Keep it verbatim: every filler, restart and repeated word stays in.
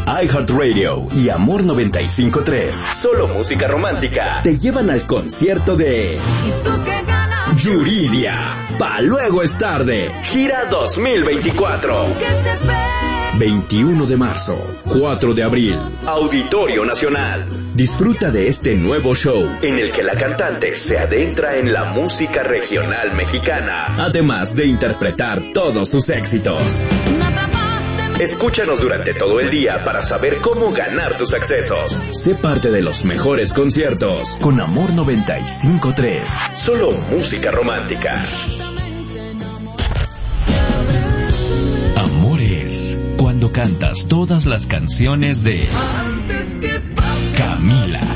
iHeartRadio y Amor noventa y cinco punto tres, Solo Música Romántica, te llevan al concierto de Yuridia. Pa' luego es tarde. Gira dos mil veinticuatro. veintiuno de marzo, cuatro de abril, Auditorio Nacional. Disfruta de este nuevo show en el que la cantante se adentra en la música regional mexicana, además de interpretar todos sus éxitos. Escúchanos durante todo el día para saber cómo ganar tus accesos. Sé parte de los mejores conciertos con Amor noventa y cinco punto tres. Solo música romántica. Amor es cuando cantas todas las canciones de Camila.